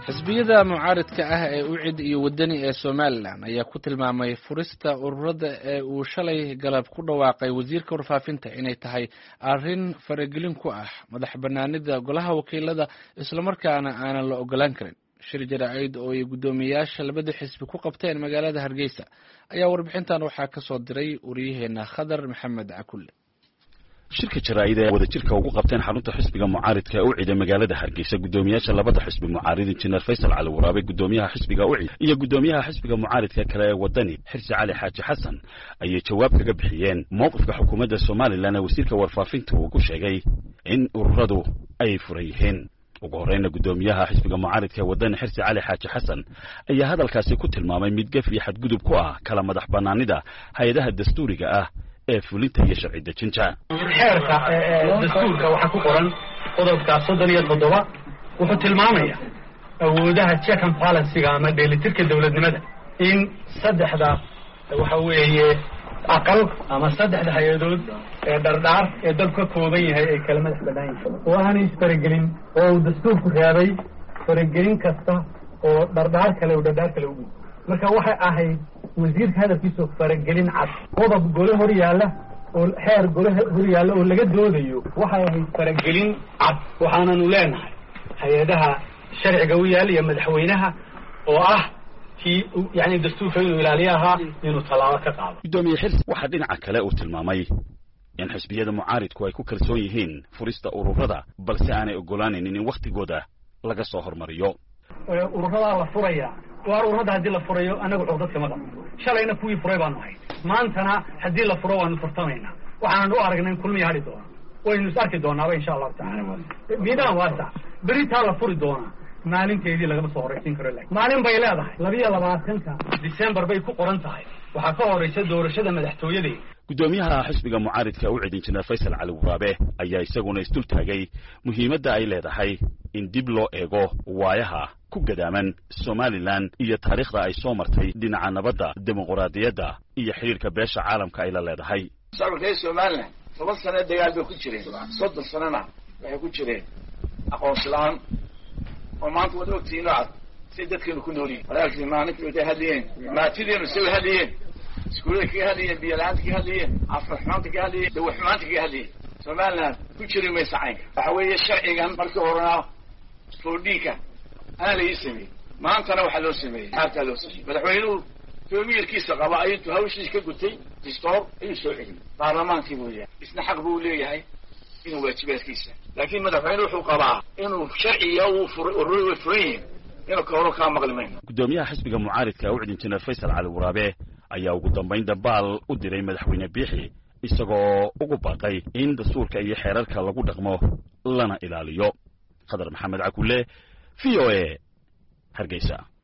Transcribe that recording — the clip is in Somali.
xisbiyada mucaaridka ah ee UCID iyo wadani ee Soomaaliland ayaa ku tilmaamay furista ururada ee uu shalay galab ku dhawaaqay wasiirka warfaafinta inay tahay arrin faragelin ku ah madax banaanida golaha wakiilada isla markaana aanan la ogolaan karin. shir jaraa'id oo ay gudoomiyaasha labada xisbi ku qabteen magaalada Hargeysa ayaa warbixintan waxaa ka soo diray wariyaheena Khadar Maxamed Cakulle. shirka jaraa'id ee wadajirka ugu qabteen xarunta xisbiga mucaaridka UCID ee magaalada Hargeysa gudoomiyaasha labada xisbi mucaarid Injineer Faysal Cali Waraabe gudoomiyaha xisbiga UCID iyo gudoomiyaha xisbiga mucaaridka kale ee wadani Xirsi Cali Xaaji Xasan ayay jawaab kaga bixiyeen mowqifka xukuumadda Soomaaliland ee wasiirka warfaafinta uu ku sheegay in ururadu ay furayeen. ugu horreynna gudoomiyaha xisbiga mucaaridka ee wadani Xirsi Cali Xaaji Xasan ayaa hadalkaasi ku tilmaamay mid gaf iyo xadgudub ku ah kala madax banaanida hay'adaha dastuuriga ah ee fulinta iyo sharci dejinta. xeerka dastuurka waxa ku qoran qodobka 37 wuxuu tilmaamayaa awoodaha check and balance-ga ama dheelitirka dawladnimada in saddexda waxa weeye aqal ama saddexda hay'adood ee dhardhaar ee dalka kooban yahay ay kala madax banaan yihiin oo aan isfaragelin oo dastuurku reebay faragelin kasta oo dhardhaar kale u gudbo. marka waxay ahayd wasiirka hadalkiisu faragelin cad qodob gole hor yaalla oo xeer gole hor yaalla oo laga doodayo waxay ahayd faragelin cad waxaananu leenahay hay'adaha sharciga u yaalla iyo madaxweynaha oo ah yani dastuurka inuu ilaaliyaha inuu talaabo ka qaado. gudoomiye Xirsi waxa dhinaca kale uu tilmaamay in xisbiyada mucaaridku ay ku kalsoon yihiin furista ururada balse aanay ogolaanaynin in waqtigooda laga soo hormariyo. ururada la furaya waa ururada haddii la furayo anagu codadka ma qabno shalayna kuwii furay baanu ahay maantana haddii la furo waanu furtamaynaa waxaan u aragnay in kulmiya hadhi doona waynu is arki doonaaba insha allahu tacaala miidaan waasa beritaa la furi doonaa maalinteedii lagama soo horraysiin karo laakiin maalin bay leedahay 22 December bay ku qoran tahay waxaa ka horraysa doorashada madaxtooyada. gudoomiyaha xisbiga mucaaridka UCID Injineer Faysal Cali Waraabe ayaa isaguna isdul taagay muhiimadda ay leedahay in dib loo eego waayaha ku gadaaman Soomaaliland iyo taariikhda ay soo martay dhinaca nabadda dimuqraadiyadda iyo xiriirka beesha caalamka ay la leedahay. shacabka Soomaaliland 7 sano dagaal bay ku jireen 30 sanana waxay ku jireen aqoonsi la'aan oo maanta wada ogtiin cad si dadkeenu ku nool yihiin walaalkii maalintii ay hadiyeen maatideenu soo hadiyeen iskuulada ka hadiyeen biyalaanta ka hadiyeen afraxmaanta ka hadiyeen dawaxmaanta ka hadiyeen Soomaaliland ku jiray meesacay waxa weeye sharcigan markii horena foodhiika aan la ismay maantana waxa loo sameeyay harta loo sameeyay madaxweynuhu toomiirkiisa qaba ayuu hawshiis ka gutay distoor ayuu soo celiyay baarlamaankii buu yahay isna xaq buu leeyahay inuu waajibaadkiisa laakiin madaxweynuhu wuxuu qabaa inuu sharciga uu furay inuu ka hor ka maqlimayno. gudoomiyaha xisbiga mucaaridka UCID Injineer Faysal Cali Waraabe ayaa ugu dambeyn dabaal u diray madaxweyne Biixi isagoo ugu baaqay in dastuurka iyo xeerarka lagu dhaqmo lana ilaaliyo. Khadar Maxamed Cakulle VOA Hargeysa.